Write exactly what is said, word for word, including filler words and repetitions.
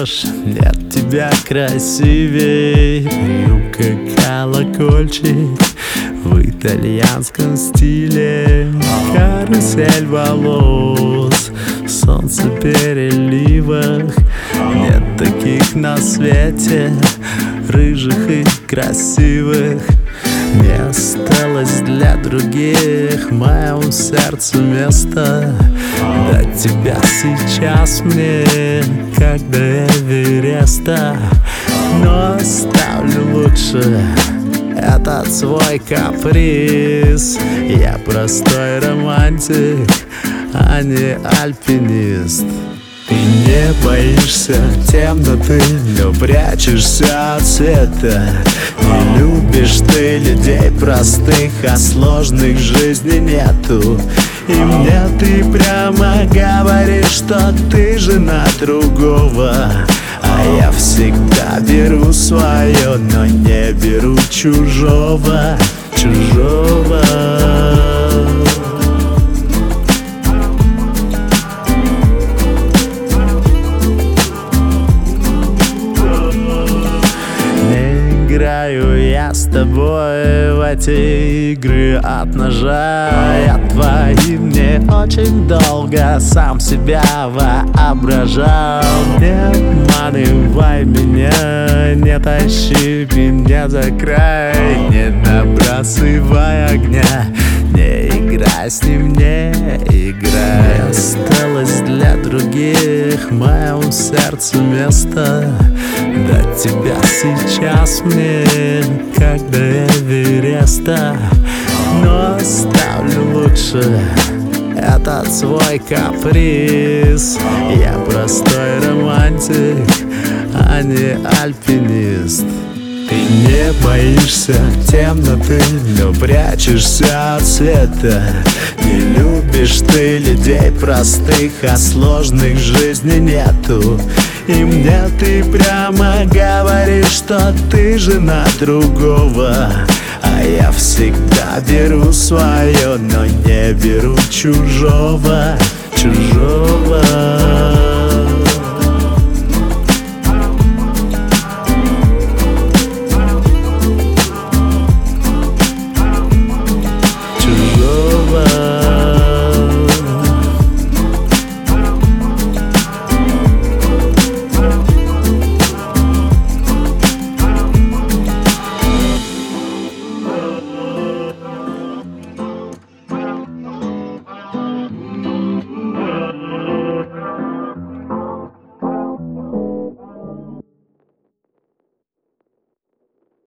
ложь, нет тебя красивей. Юбка колокольчик в итальянском стиле, карусель волос в солнцепереливах. Нет таких на свете, рыжих и красивых. Не осталось для других в моем сердце места. До тебя сейчас мне, как до Эвереста. Но оставлю лучше этот свой каприз. Я простой романтик, а не альпинист. Ты не боишься темноты, но прячешься от света. Не любишь ты людей простых, а сложных в жизни нету. И мне ты прямо говоришь, что ты жена другого. А я всегда беру свое, но не беру чужого, чужого. Играю я с тобой в эти игры от ножа. Я твоим не очень долго сам себя воображал. Не обманывай меня, не тащи меня за край. Не набрасывай огня, не играй с ним, не играй. Не осталось для других в моем сердце места. До тебя сейчас мне, как до Эвереста. Но оставлю лучше этот свой каприз. Я простой романтик, а не альпинист. Ты не боишься темноты, но прячешься от света. Не любишь ты людей простых, а сложных в жизни нету. И мне ты прямо говоришь, что ты жена другого. А я всегда беру свое, но не беру чужого, чужого.